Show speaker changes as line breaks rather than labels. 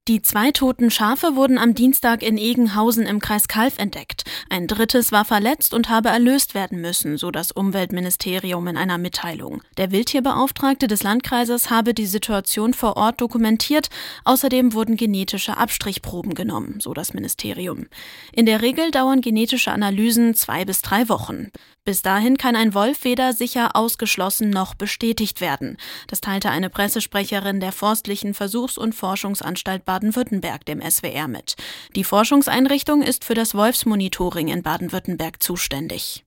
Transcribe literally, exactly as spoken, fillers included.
Die zwei toten Schafe wurden am Dienstag in Egenhausen im Kreis Calw entdeckt. Ein drittes war verletzt und habe erlöst werden müssen, so das Umweltministerium in einer Mitteilung. Der Wildtierbeauftragte des Landkreises habe die Situation vor Ort dokumentiert. Außerdem wurden genetische Abstrichproben genommen, so das Ministerium. In der Regel dauern genetische Analysen zwei bis drei Wochen. Bis dahin kann ein Wolf weder sicher ausgeschlossen noch bestätigt werden. Das teilte eine Pressesprecherin der Forstlichen Versuchs- und Forschungsanstalt Baden-Württemberg dem S W R mit. Die Forschungseinrichtung ist für das Wolfsmonitoring in Baden-Württemberg zuständig.